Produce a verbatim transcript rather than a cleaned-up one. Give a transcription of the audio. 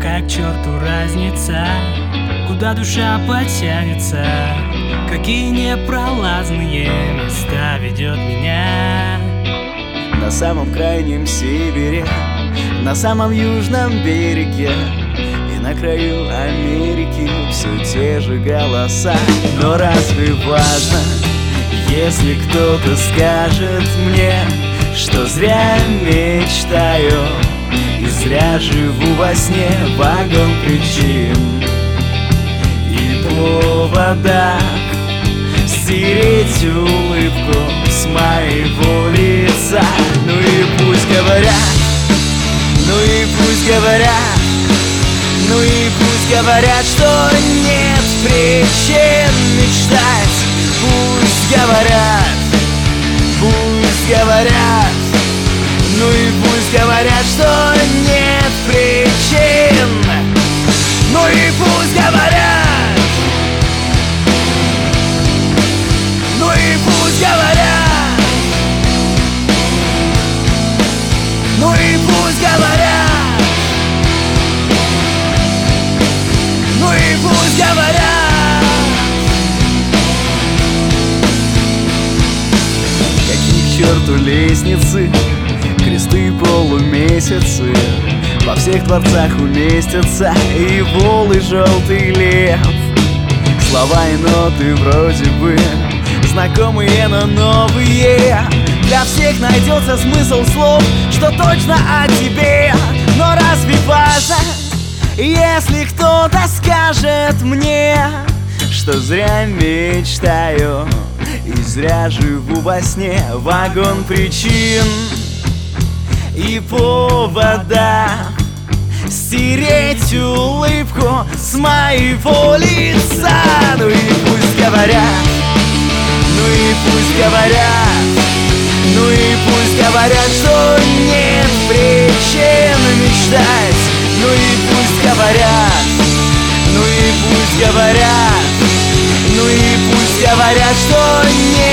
какая к черту разница, куда душа потянется, какие непролазные места ведет меня. На самом крайнем севере, на самом южном береге и на краю Америки все те же голоса. Но разве важно, если кто-то скажет мне, что зря мечтаю и зря живу во сне? Вагон причин и поводах стереть улыбку с моего лица. Ну и пусть говорят, ну и пусть говорят, ну и пусть говорят, что нет причин мечтать. Пусть говорят, пусть говорят, ну и пусть говорят, что нет причин. Ну и пусть говорят, ну и пусть говорят, ну и пусть говорят, ну и пусть говорят. Какие к черту лестницы, кресты полумесяцы во всех дворцах уместятся, и вол, и желтый лев. Слова и ноты вроде бы знакомые, но новые. Для всех найдется смысл слов, что точно о тебе. Но разве важно, если кто-то скажет мне, что зря мечтаю и зря живу во сне? Вагон причин и повода стереть улыбку с моего лица. Ну и пусть говорят, ну и пусть говорят, ну и пусть говорят, что нет причин мечтать. Ну и пусть говорят, ну и пусть говорят, ну и пусть говорят, что нет